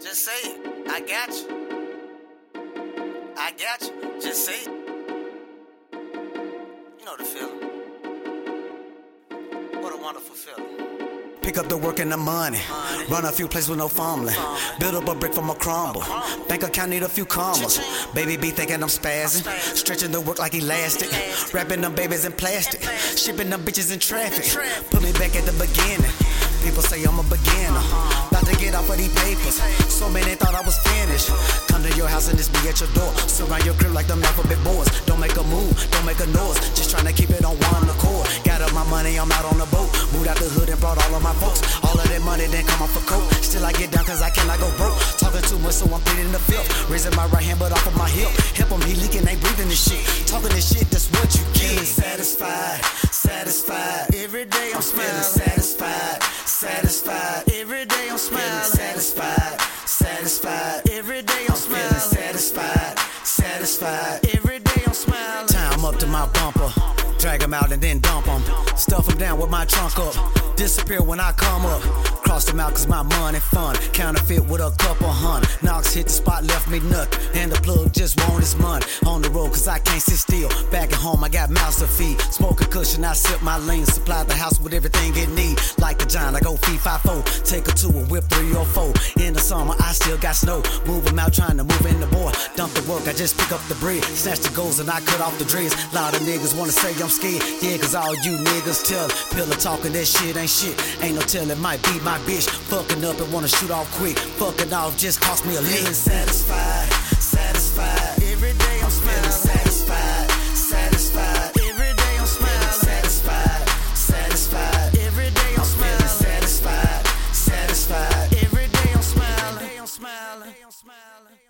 Just say it. I got you. I got you. Just say it. You know the feeling. What a wonderful feeling. Pick up the work and the money. Run a few places with no fumbling. Build up a brick from a crumble. Bank account need a few commas. Baby be thinking I'm spazzing. Stretching the work like elastic. Wrapping them babies in plastic. Shipping them bitches in traffic. Put me back at the beginning. People say I'm a beginner. About to get off of these papers. So many thought I was finished. Come to your house and this be at your door. Surround your crib like them alphabet boards. Don't make a move, don't make a noise. Just trying to keep it on one accord. Got up my money, I'm out on the boat. Moved out the hood and brought all of my folks. All of that money then come off a coat. Still I get down cause I cannot go broke. Talking too much so I'm pleading the filth. Raising my right hand but off of my hip. Help him, he leaking, ain't breathing this shit. Talking this shit, that's what you get. Satisfied, satisfied. Every day I'm smiling. Satisfied, satisfied. Every day I'm smiling. Satisfied, satisfied. Every day I'm smiling. Satisfied, satisfied. Every day I'm smiling. Time up to my bumper. Drag him out and then dump him. Stuff him down with my trunk up. Disappear when I come up. Cross them out cause my money fun. Counterfeit with a couple hundred. Knocks hit the spot, left me nothing. And the plug just want his money. On the road cause I can't sit still. Back at home I got mouths to feed. Smoke a cushion, I sip my lean. Supply the house with everything it need. Like a giant, I go feed 5-4. Take her to a whip 3 or 4. In the summer I still got snow. Move him out trying to move in the boy. Dump the work, I just pick up the bread. Snatch the goals and I cut off the dreads. Lot of niggas wanna say I'm scared. Yeah, cause all you niggas tell. Pillar talking, that shit ain't shit. Ain't no telling, might be my bitch. Fucking up and wanna shoot off quick. Fucking off just cost me a lick. Satisfied, satisfied. Every day I'm smiling. Satisfied, satisfied. Every day I'm smiling. Satisfied, satisfied. Every day I'm smiling. Satisfied, satisfied. Every day I'm smiling.